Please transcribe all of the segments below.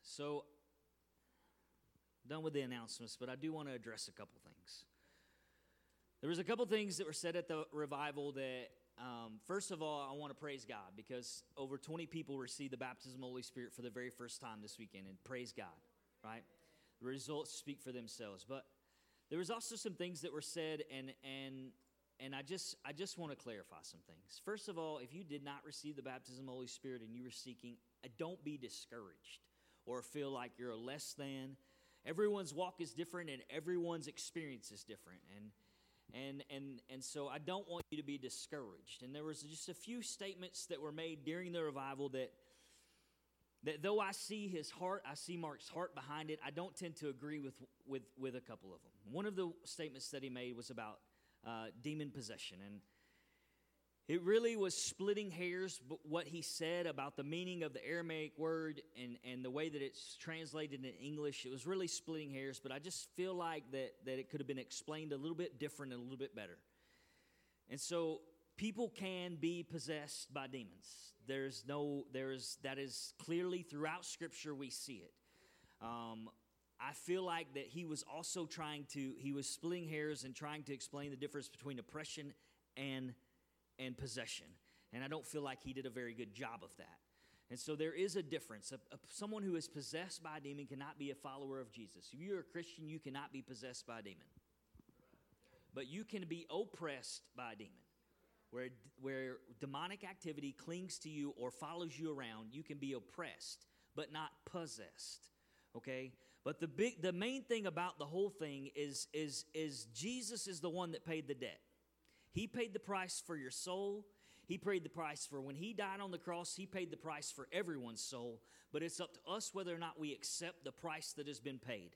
So, done with the announcements, but I do want to address a couple things. There was a couple things that were said at the revival that, first of all, I want to praise God because over 20 people received the baptism of the Holy Spirit for the very first time this weekend, and praise God, right? The results speak for themselves. But there was also some things that were said, and I just want to clarify some things. First of all, if you did not receive the baptism of the Holy Spirit and you were seeking, don't be discouraged or feel like you're less than. Everyone's walk is different and everyone's experience is different. And so I don't want you to be discouraged. And there was just a few statements that were made during the revival that though I see his heart, I see Mark's heart behind it, I don't tend to agree with a couple of them. One of the statements that he made was about demon possession. And it really was splitting hairs, but what he said about the meaning of the Aramaic word and the way that it's translated in English, it was really splitting hairs, but I just feel like that it could have been explained a little bit different and a little bit better. And so people can be possessed by demons. That is clearly throughout Scripture we see it. I feel like that he was also he was splitting hairs and trying to explain the difference between oppression and possession. And I don't feel like he did a very good job of that. And so there is a difference. Someone who is possessed by a demon cannot be a follower of Jesus. If you're a Christian, you cannot be possessed by a demon. But you can be oppressed by a demon. Where demonic activity clings to you or follows you around, you can be oppressed, but not possessed. Okay? But the main thing about the whole thing is Jesus is the one that paid the debt. He paid the price for your soul. He paid the price for when he died on the cross. He paid the price for everyone's soul. But it's up to us whether or not we accept the price that has been paid.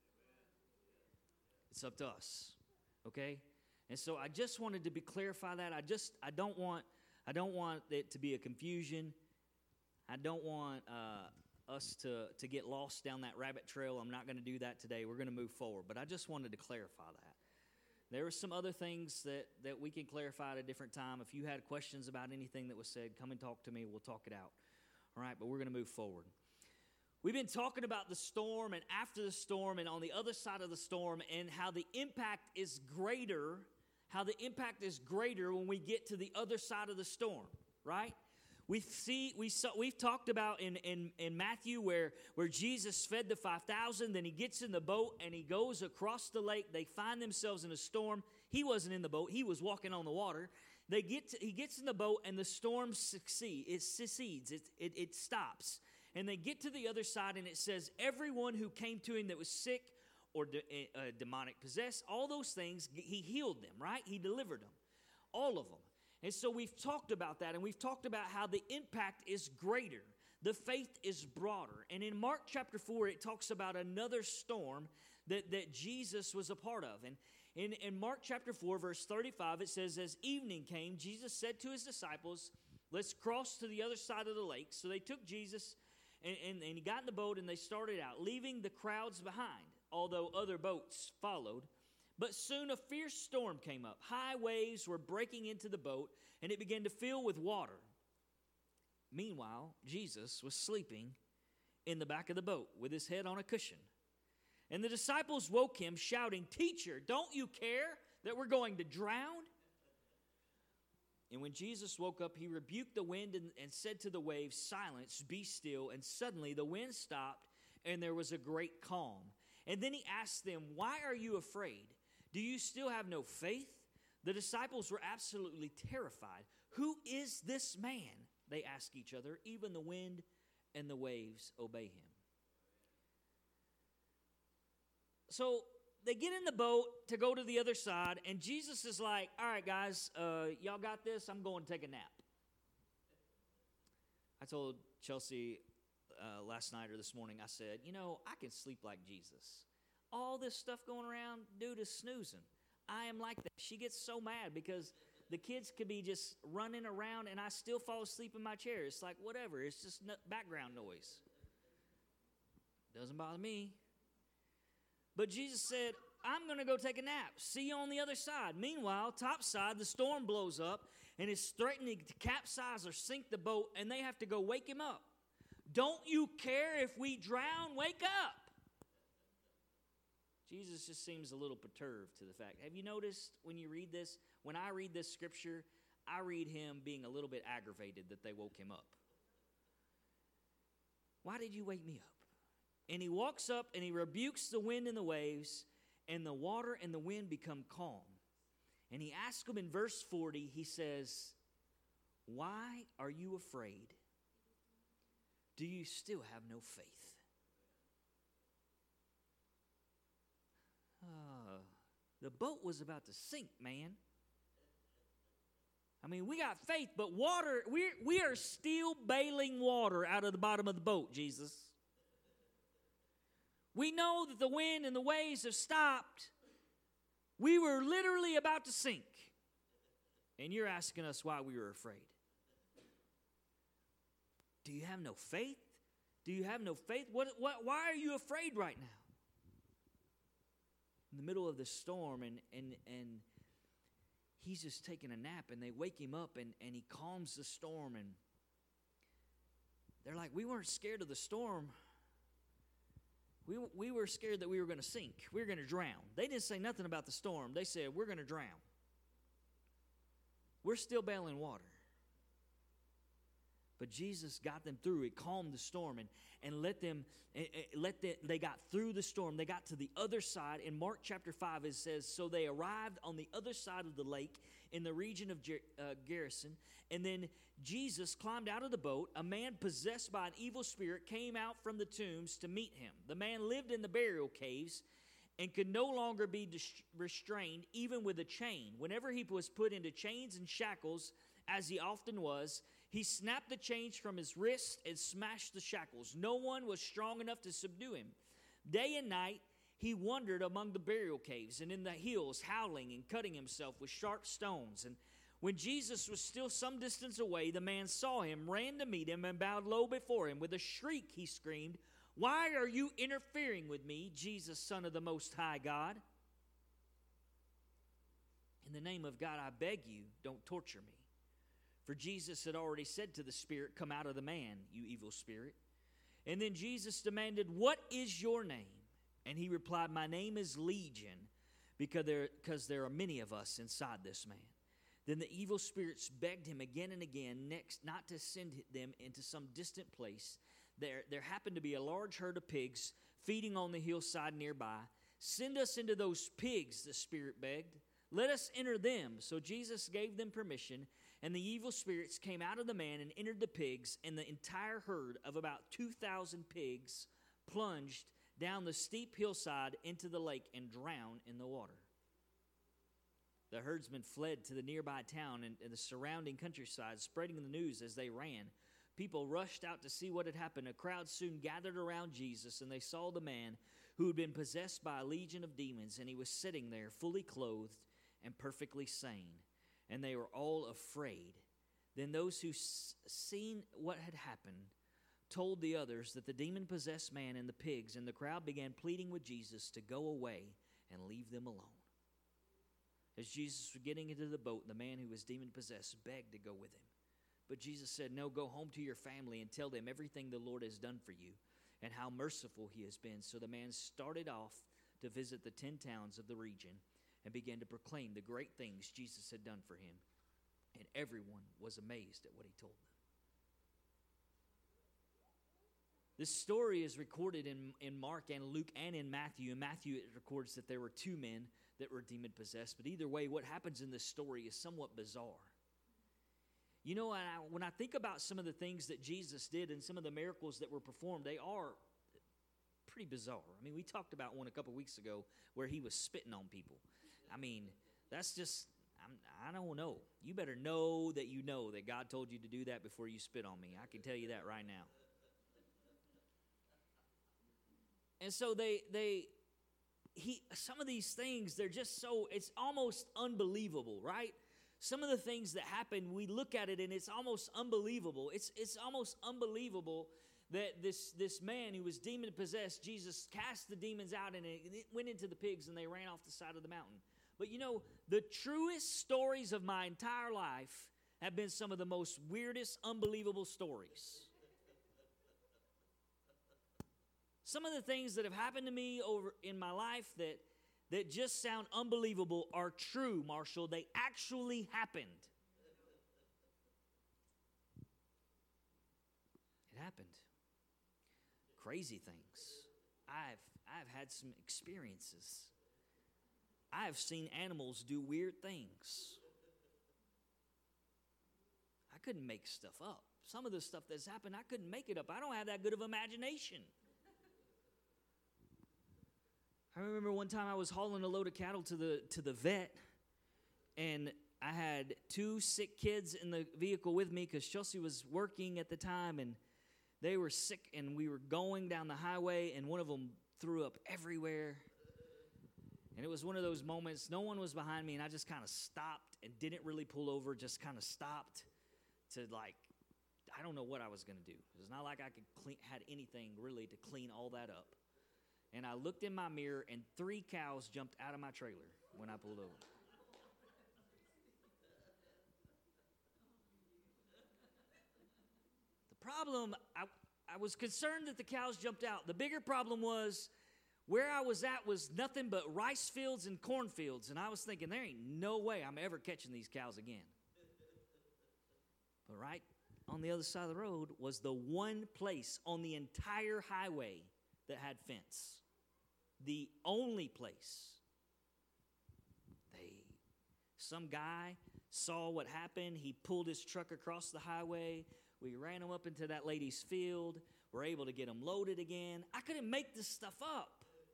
It's up to us. Okay? And so I just wanted to clarify that. I don't want it to be a confusion. I don't want us to get lost down that rabbit trail. I'm not going to do that today. We're going to move forward. But I just wanted to clarify that. There are some other things that we can clarify at a different time. If you had questions about anything that was said, come and talk to me. We'll talk it out. All right, but we're going to move forward. We've been talking about the storm and after the storm and on the other side of the storm and how the impact is greater, when we get to the other side of the storm, right? We've talked about in Matthew where Jesus fed the 5,000, then he gets in the boat and he goes across the lake. They find themselves in a storm. He wasn't in the boat. He was walking on the water. He gets in the boat and the storm secedes. It stops. And they get to the other side and it says everyone who came to him that was sick or demonic possessed, all those things, he healed them, right? He delivered them, all of them. And so we've talked about that, and we've talked about how the impact is greater. The faith is broader. And in Mark chapter 4, it talks about another storm that Jesus was a part of. And in Mark chapter 4, verse 35, it says, as evening came, Jesus said to his disciples, let's cross to the other side of the lake. So they took Jesus, and he got in the boat, and they started out, leaving the crowds behind, although other boats followed. But soon a fierce storm came up. High waves were breaking into the boat, and it began to fill with water. Meanwhile, Jesus was sleeping in the back of the boat with his head on a cushion. And the disciples woke him, shouting, Teacher, don't you care that we're going to drown? And when Jesus woke up, he rebuked the wind and said to the waves, Silence, be still. And suddenly the wind stopped, and there was a great calm. And then he asked them, Why are you afraid? Do you still have no faith? The disciples were absolutely terrified. Who is this man? They asked each other. Even the wind and the waves obey him. So they get in the boat to go to the other side, and Jesus is like, all right, guys, y'all got this? I'm going to take a nap. I told Chelsea last night or this morning, I said, I can sleep like Jesus. All this stuff going around, dude is snoozing. I am like that. She gets so mad because the kids could be just running around and I still fall asleep in my chair. It's like, whatever. It's just background noise. Doesn't bother me. But Jesus said, I'm going to go take a nap. See you on the other side. Meanwhile, topside, the storm blows up and is threatening to capsize or sink the boat, and they have to go wake him up. Don't you care if we drown? Wake up. Jesus just seems a little perturbed to the fact. Have you noticed when you read this, when I read this scripture, I read him being a little bit aggravated that they woke him up. Why did you wake me up? And he walks up and he rebukes the wind and the waves, and the water and the wind become calm. And he asks them in verse 40, he says, why are you afraid? Do you still have no faith? The boat was about to sink, man. I mean, we got faith, but water, we are still bailing water out of the bottom of the boat, Jesus. We know that the wind and the waves have stopped. We were literally about to sink. And you're asking us why we were afraid. Do you have no faith? Do you have no faith? Why are you afraid right now? In the middle of the storm, and he's just taking a nap, and they wake him up, and he calms the storm, and they're like, we weren't scared of the storm. We were scared that we were going to sink. We were going to drown. They didn't say nothing about the storm. They said, we're going to drown. We're still bailing water. But Jesus got them through. It calmed the storm and they got through the storm. They got to the other side. In Mark chapter 5, it says, so they arrived on the other side of the lake in the region of Gerasene. And then Jesus climbed out of the boat. A man possessed by an evil spirit came out from the tombs to meet him. The man lived in the burial caves and could no longer be restrained, even with a chain. Whenever he was put into chains and shackles, as he often was, he snapped the chains from his wrists and smashed the shackles. No one was strong enough to subdue him. Day and night, he wandered among the burial caves and in the hills, howling and cutting himself with sharp stones. And when Jesus was still some distance away, the man saw him, ran to meet him, and bowed low before him. With a shriek, he screamed, why are you interfering with me, Jesus, Son of the Most High God? In the name of God, I beg you, don't torture me. For Jesus had already said to the spirit, come out of the man, you evil spirit. And then Jesus demanded, what is your name? And he replied, my name is Legion, because there are many of us inside this man. Then the evil spirits begged him again and again, next not to send them into some distant place. There happened to be a large herd of pigs feeding on the hillside nearby. Send us into those pigs, the spirit begged. Let us enter them. So Jesus gave them permission, and the evil spirits came out of the man and entered the pigs, and the entire herd of about 2,000 pigs plunged down the steep hillside into the lake and drowned in the water. The herdsmen fled to the nearby town and the surrounding countryside, spreading the news as they ran. People rushed out to see what had happened. A crowd soon gathered around Jesus, and they saw the man who had been possessed by a legion of demons, and he was sitting there fully clothed and perfectly sane. And they were all afraid. Then those who seen what had happened told the others that the demon-possessed man and the pigs, and the crowd began pleading with Jesus to go away and leave them alone. As Jesus was getting into the boat, the man who was demon-possessed begged to go with him. But Jesus said, no, go home to your family and tell them everything the Lord has done for you and how merciful he has been. So the man started off to visit the 10 towns of the region and began to proclaim the great things Jesus had done for him. And everyone was amazed at what he told them. This story is recorded in Mark and Luke and in Matthew. In Matthew, it records that there were 2 men that were demon-possessed. But either way, what happens in this story is somewhat bizarre. You know, when I think about some of the things that Jesus did and some of the miracles that were performed, they are pretty bizarre. I mean, we talked about one a couple weeks ago where he was spitting on people. I mean, that's just, I don't know. You better know that God told you to do that before you spit on me. I can tell you that right now. And so some of these things, they're just so, it's almost unbelievable, right? Some of the things that happen, we look at it and it's almost unbelievable. It's almost unbelievable that this man who was demon-possessed, Jesus cast the demons out and it went into the pigs and they ran off the side of the mountain. But you know, the truest stories of my entire life have been some of the most weirdest, unbelievable stories. some of the things that have happened to me over in my life that just sound unbelievable are true, Marshall. They actually happened. It happened. Crazy things. I've had some experiences. I've seen animals do weird things. I couldn't make stuff up. Some of the stuff that's happened, I couldn't make it up. I don't have that good of imagination. I remember one time I was hauling a load of cattle to the vet, and I had 2 sick kids in the vehicle with me because Chelsea was working at the time, and they were sick, and we were going down the highway, and one of them threw up everywhere. And it was one of those moments, no one was behind me, and I just kind of stopped and didn't really pull over, just kind of stopped to I don't know what I was going to do. It's not like I had anything really to clean all that up. And I looked in my mirror, and 3 cows jumped out of my trailer when I pulled over. The problem, I was concerned that the cows jumped out. The bigger problem was where I was at was nothing but rice fields and cornfields. And I was thinking, there ain't no way I'm ever catching these cows again. But right on the other side of the road was the one place on the entire highway that had fence. The only place. Some guy saw what happened. He pulled his truck across the highway. We ran him up into that lady's field. We're able to get him loaded again. I couldn't make this stuff up.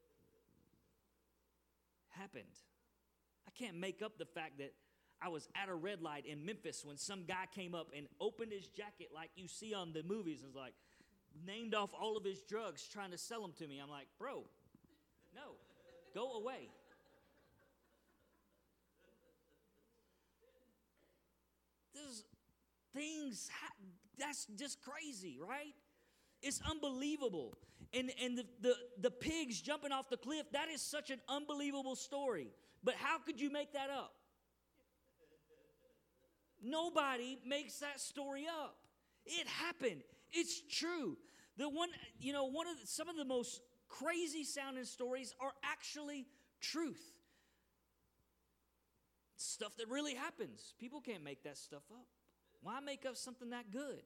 Happened. I can't make up the fact that I was at a red light in Memphis when some guy came up and opened his jacket like you see on the movies and was like, named off all of his drugs trying to sell them to me. I'm like, bro, no, go away. There's things, that's just crazy, right? It's unbelievable. And the pigs jumping off the cliff, that is such an unbelievable story. But how could you make that up? Nobody makes that story up. It happened. It's true. Some of the most crazy sounding stories are actually truth. Stuff that really happens. People can't make that stuff up. Why make up something that good?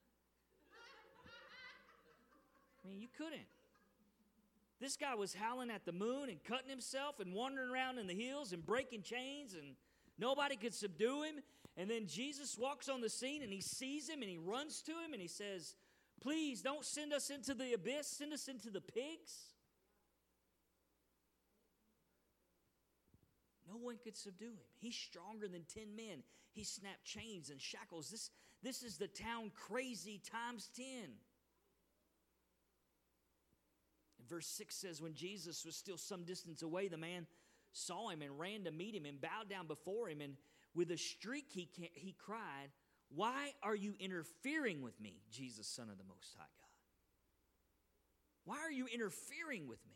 I mean, you couldn't. This guy was howling at the moon and cutting himself and wandering around in the hills and breaking chains, and nobody could subdue him. And then Jesus walks on the scene, and he sees him, and he runs to him, and he says, please don't send us into the abyss. Send us into the pigs. No one could subdue him. He's stronger than 10 men. He snapped chains and shackles. This is the town crazy times 10. And verse 6 says, when Jesus was still some distance away, the man saw him and ran to meet him and bowed down before him. And with a shriek he cried, why are you interfering with me, Jesus, Son of the Most High God? Why are you interfering with me?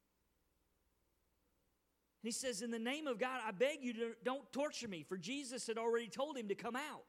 And he says, in the name of God, I beg you, don't torture me, for Jesus had already told him to come out.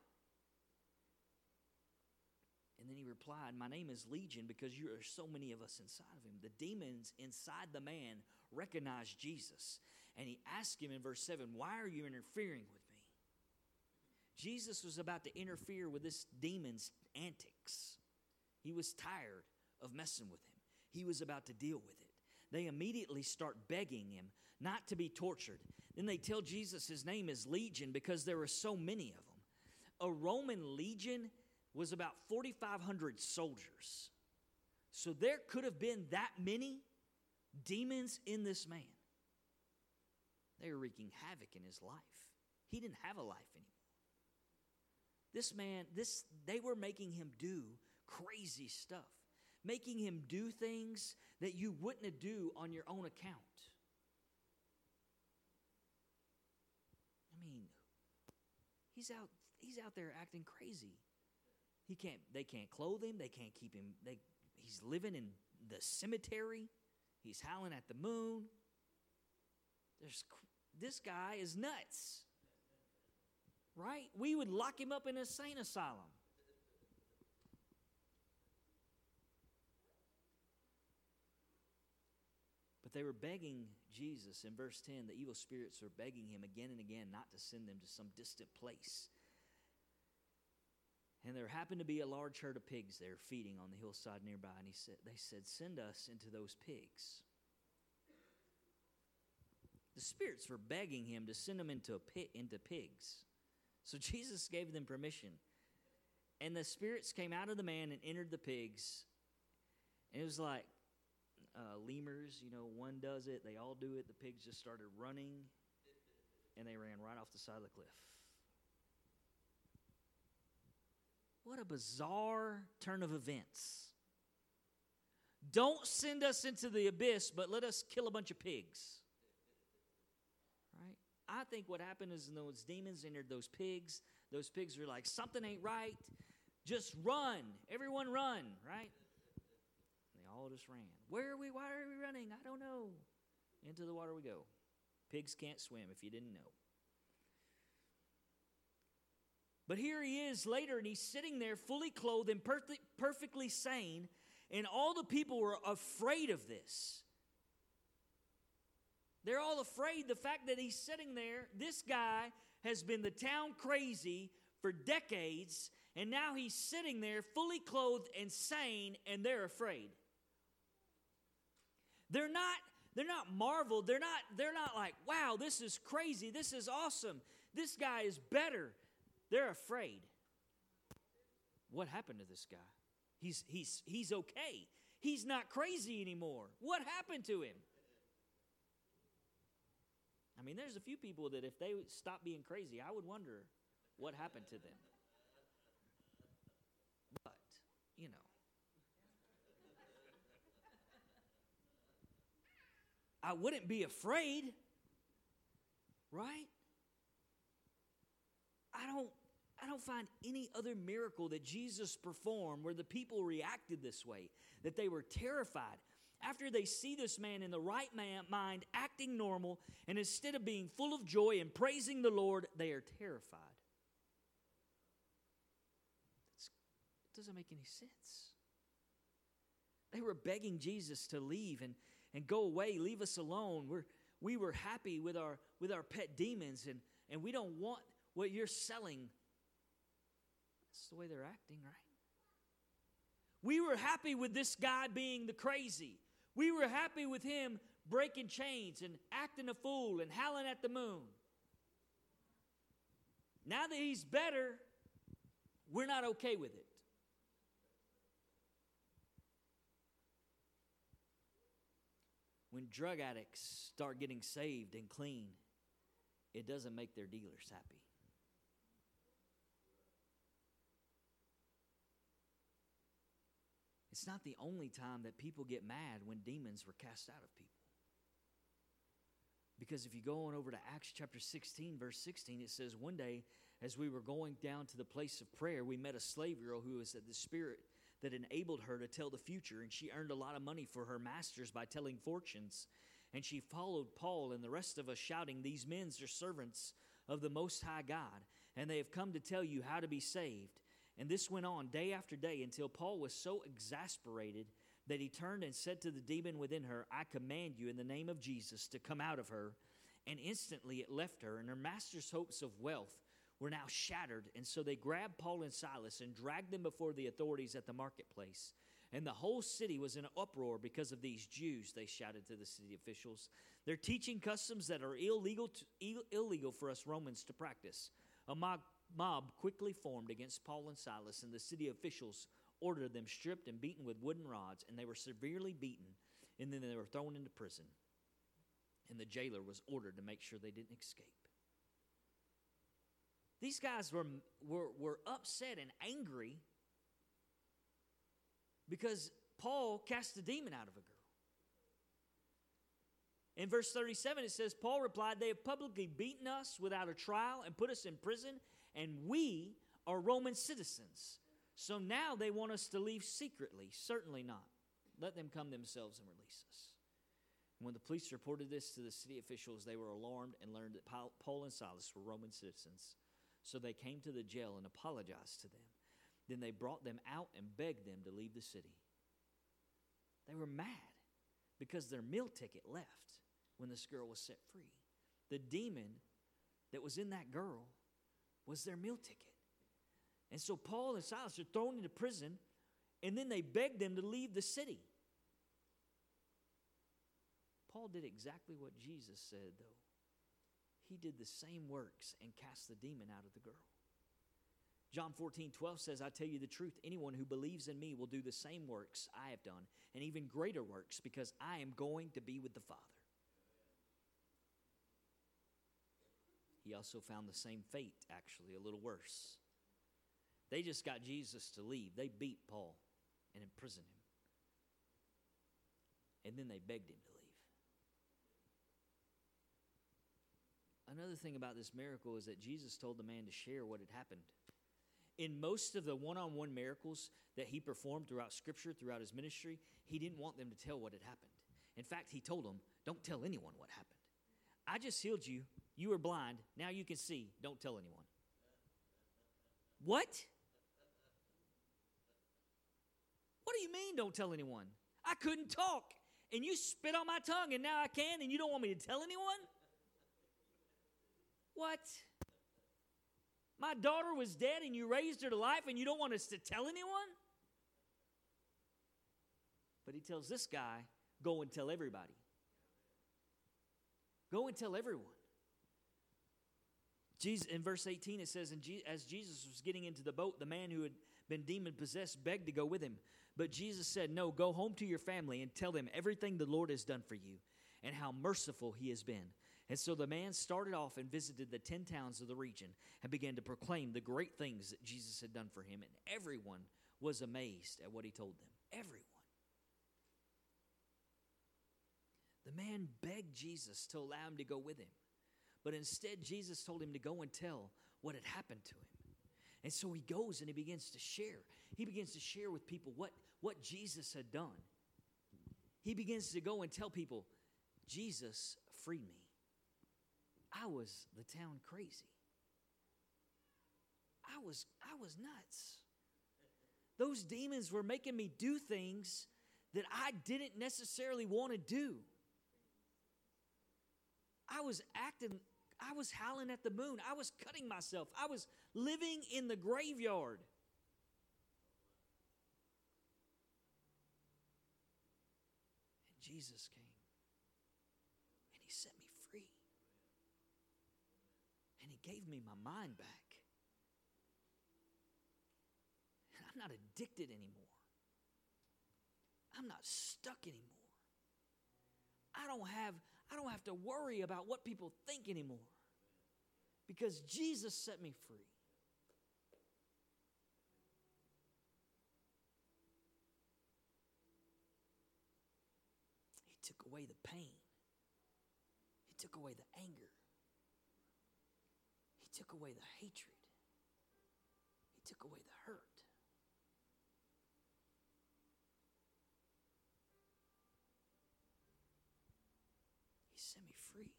And then he replied, my name is Legion, because you are so many of us inside of him. The demons inside the man recognized Jesus. And he asked him in verse 7, why are you interfering with me? Jesus was about to interfere with this demon's antics. He was tired of messing with him. He was about to deal with it. They immediately start begging him not to be tortured. Then they tell Jesus his name is Legion because there were so many of them. A Roman legion was about 4,500 soldiers. So there could have been that many demons in this man. They were wreaking havoc in his life. He didn't have a life anymore. This man, they were making him do crazy stuff. Making him do things that you wouldn't do on your own account. I mean, he's out there acting crazy. They can't clothe him, they can't keep him, he's living in the cemetery, he's howling at the moon. This guy is nuts. Right? We would lock him up in an insane asylum. But they were begging Jesus. In verse 10, the evil spirits were begging him again and again not to send them to some distant place. And there happened to be a large herd of pigs there feeding on the hillside nearby. And they said, send us into those pigs. The spirits were begging him to send them into pigs. So Jesus gave them permission. And the spirits came out of the man and entered the pigs. And it was like lemurs, one does it, they all do it. The pigs just started running, and they ran right off the side of the cliff. What a bizarre turn of events. Don't send us into the abyss, but let us kill a bunch of pigs. Right? I think what happened is those demons entered those pigs were like, something ain't right. Just run. Everyone run, right? They all just ran. Where are we? Why are we running? I don't know. Into the water we go. Pigs can't swim, if you didn't know. But here he is later, and he's sitting there fully clothed and perfectly sane, and all the people were afraid of this. They're all afraid. The fact that he's sitting there, this guy has been the town crazy for decades, and now he's sitting there fully clothed and sane, and they're afraid. They're not marveled. They're not like, wow, this is crazy. This is awesome. This guy is better. They're afraid. What happened to this guy? He's okay. He's not crazy anymore. What happened to him? I mean, there's a few people that if they stopped being crazy, I would wonder what happened to them. But, I wouldn't be afraid, right? I don't find any other miracle that Jesus performed where the people reacted this way, that they were terrified. After they see this man in the right mind acting normal, and instead of being full of joy and praising the Lord, they are terrified. It doesn't make any sense. They were begging Jesus to leave and go away, leave us alone. We were happy with our pet demons, and we don't want what you're selling. That's the way they're acting, right? We were happy with this guy being the crazy. We were happy with him breaking chains and acting a fool and howling at the moon. Now that he's better, we're not okay with it. When drug addicts start getting saved and clean, it doesn't make their dealers happy. It's not the only time that people get mad when demons were cast out of people. Because if you go on over to Acts chapter 16, verse 16, it says, one day, as we were going down to the place of prayer, we met a slave girl who was the spirit that enabled her to tell the future, and she earned a lot of money for her masters by telling fortunes. And she followed Paul and the rest of us, shouting, these men are servants of the Most High God, and they have come to tell you how to be saved. And this went on day after day until Paul was so exasperated that he turned and said to the demon within her, I command you in the name of Jesus to come out of her. And instantly it left her, and her master's hopes of wealth were now shattered. And so they grabbed Paul and Silas and dragged them before the authorities at the marketplace. And the whole city was in an uproar because of these Jews, they shouted to the city officials. They're teaching customs that are illegal for us Romans to practice. A mob quickly formed against Paul and Silas, and the city officials ordered them stripped and beaten with wooden rods, and they were severely beaten, and then they were thrown into prison. And the jailer was ordered to make sure they didn't escape. These guys were upset and angry because Paul cast a demon out of a girl. In verse 37, it says, Paul replied, they have publicly beaten us without a trial and put us in prison, and we are Roman citizens. So now they want us to leave secretly. Certainly not. Let them come themselves and release us. And when the police reported this to the city officials, they were alarmed and learned that Paul and Silas were Roman citizens. So they came to the jail and apologized to them. Then they brought them out and begged them to leave the city. They were mad. because their meal ticket left when this girl was set free. The demon that was in that girl was their meal ticket. And so Paul and Silas are thrown into prison, and then they begged them to leave the city. Paul did exactly what Jesus said, though. He did the same works and cast the demon out of the girl. John 14:12 says, I tell you the truth, anyone who believes in me will do the same works I have done, and even greater works, because I am going to be with the Father. He also found the same fate, actually, a little worse. They just got Jesus to leave. They beat Paul and imprisoned him. And then they begged him to leave. Another thing about this miracle is that Jesus told the man to share what had happened. In most of the one-on-one miracles that he performed throughout Scripture, throughout his ministry, he didn't want them to tell what had happened. In fact, he told them, don't tell anyone what happened. I just healed you. You were blind. Now you can see. Don't tell anyone. What? What do you mean, don't tell anyone? I couldn't talk, and you spit on my tongue, and now I can, and you don't want me to tell anyone? What? My daughter was dead, and you raised her to life, and you don't want us to tell anyone? But he tells this guy, go and tell everybody. Go and tell everyone. Jesus, in verse 18, it says, as Jesus was getting into the boat, the man who had been demon-possessed begged to go with him. But Jesus said, no, go home to your family and tell them everything the Lord has done for you and how merciful he has been. And so the man started off and visited the 10 towns of the region and began to proclaim the great things that Jesus had done for him. And everyone was amazed at what he told them. Everyone. The man begged Jesus to allow him to go with him. But instead, Jesus told him to go and tell what had happened to him. And so he goes and he begins to share. He begins to share with people what Jesus had done. He begins to go and tell people, Jesus freed me. I was the town crazy. I was nuts. Those demons were making me do things that I didn't necessarily want to do. I was howling at the moon. I was cutting myself. I was living in the graveyard. And Jesus came. And he set me free. And he gave me my mind back. And I'm not addicted anymore. I'm not stuck anymore. I don't have to worry about what people think anymore. Because Jesus set me free. He took away the pain. He took away the anger. He took away the hatred. He took away the hurt. He set me free.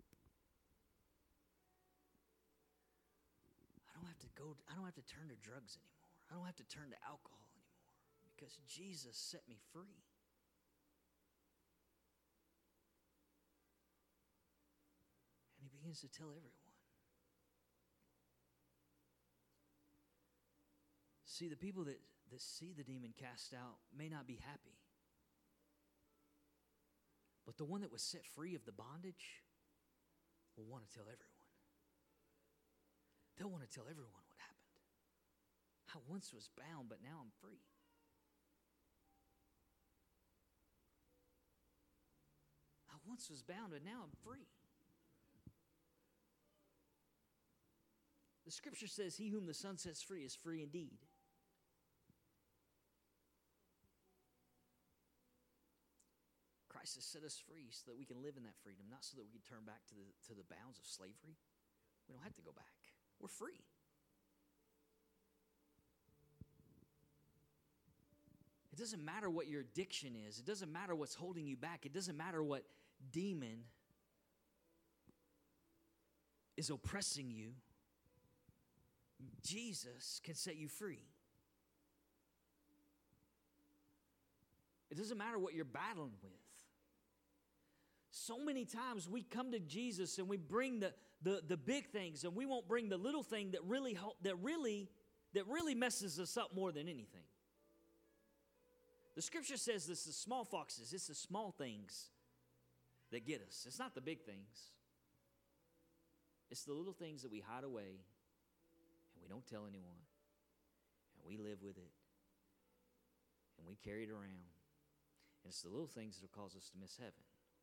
I don't have to turn to drugs anymore. I don't have to turn to alcohol anymore because Jesus set me free. And he begins to tell everyone. See, the people that see the demon cast out may not be happy. But the one that was set free of the bondage will want to tell everyone. They'll want to tell everyone what happened. I once was bound, but now I'm free. I once was bound, but now I'm free. The scripture says, he whom the Son sets free is free indeed. Christ has set us free so that we can live in that freedom, not so that we can turn back to the bounds of slavery. We don't have to go back. We're free. It doesn't matter what your addiction is. It doesn't matter what's holding you back. It doesn't matter what demon is oppressing you. Jesus can set you free. It doesn't matter what you're battling with. So many times we come to Jesus and we bring the big things, and we won't bring the little thing that really messes us up more than anything. The scripture says this: the small foxes, it's the small things that get us. It's not the big things. It's the little things that we hide away and we don't tell anyone, and we live with it and we carry it around. And it's the little things that will cause us to miss heaven.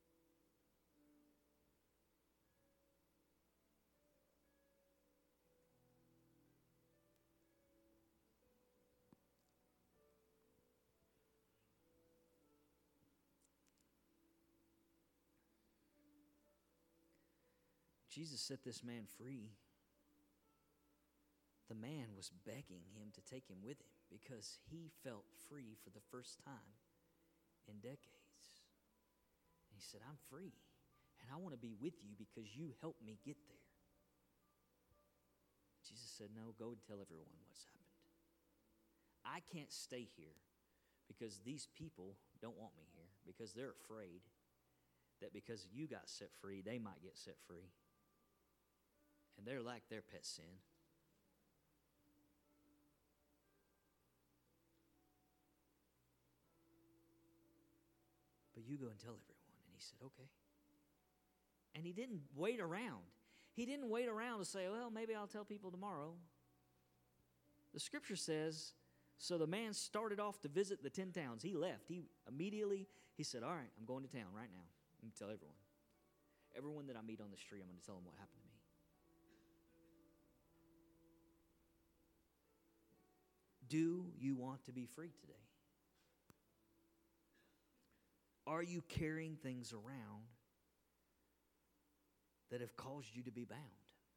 Jesus set this man free. The man was begging him to take him with him because he felt free for the first time in decades. And he said, I'm free, and I want to be with you because you helped me get there. Jesus said, no, go and tell everyone what's happened. I can't stay here because these people don't want me here, because they're afraid that because you got set free, they might get set free. And they're like their pet sin. But you go and tell everyone. And he said, okay. And he didn't wait around. He didn't wait around to say, well, maybe I'll tell people tomorrow. The scripture says, so the man started off to visit the 10 towns. He left. He said, all right, I'm going to town right now. I'm going to tell everyone. Everyone that I meet on the street, I'm going to tell them what happened to me. Do you want to be free today? Are you carrying things around that have caused you to be bound?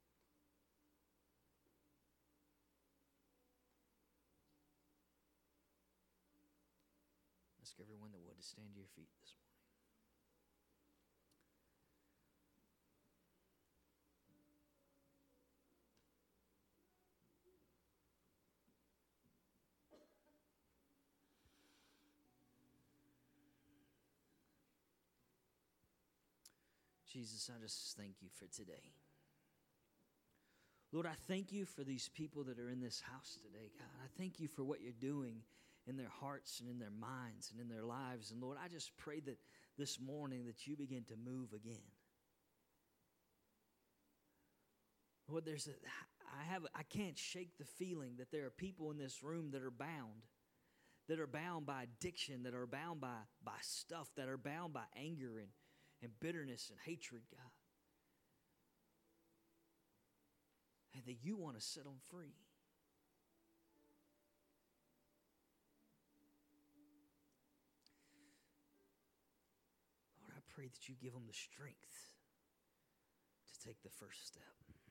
Ask everyone that would to stand to your feet this morning. Jesus, I just thank you for today. Lord, I thank you for these people that are in this house today, God. I thank you for what you're doing in their hearts and in their minds and in their lives. And Lord, I just pray that this morning that you begin to move again. Lord, I can't shake the feeling that there are people in this room that are bound by addiction, that are bound by stuff, that are bound by anger and bitterness and hatred, God. And that you want to set them free. Lord, I pray that you give them the strength to take the first step.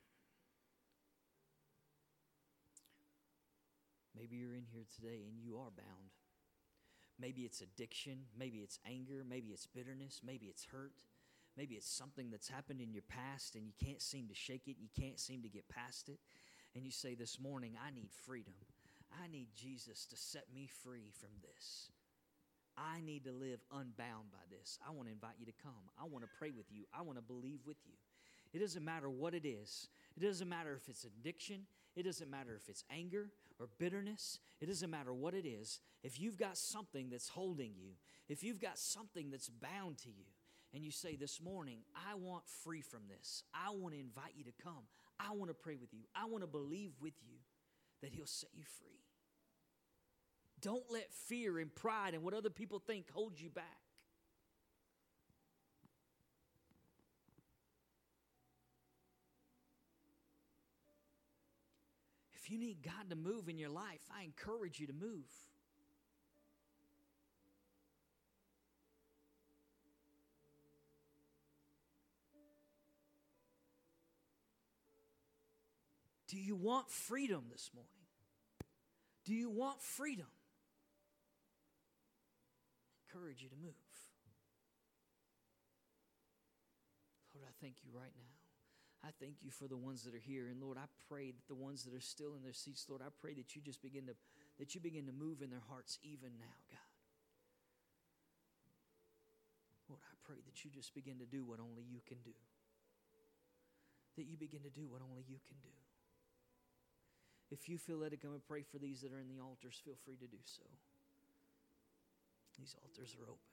Maybe you're in here today and you are bound. Maybe it's addiction, maybe it's anger, maybe it's bitterness, maybe it's hurt. Maybe it's something that's happened in your past and you can't seem to shake it, you can't seem to get past it. And you say this morning, I need freedom. I need Jesus to set me free from this. I need to live unbound by this. I want to invite you to come. I want to pray with you. I want to believe with you. It doesn't matter what it is. It doesn't matter if it's addiction. It doesn't matter if it's anger or bitterness. It doesn't matter what it is. If you've got something that's holding you, if you've got something that's bound to you, and you say this morning, I want free from this. I want to invite you to come. I want to pray with you. I want to believe with you that he'll set you free. Don't let fear and pride and what other people think hold you back. If you need God to move in your life, I encourage you to move. Do you want freedom this morning? Do you want freedom? I encourage you to move. Lord, I thank you right now. I thank you for the ones that are here. And Lord, I pray that the ones that are still in their seats, Lord, I pray that you just begin to move in their hearts even now, God. Lord, Lord, I pray that you just begin to do what only you can do. That you begin to do what only you can do. If you feel led to come and pray for these that are in the altars, feel free to do so. These altars are open.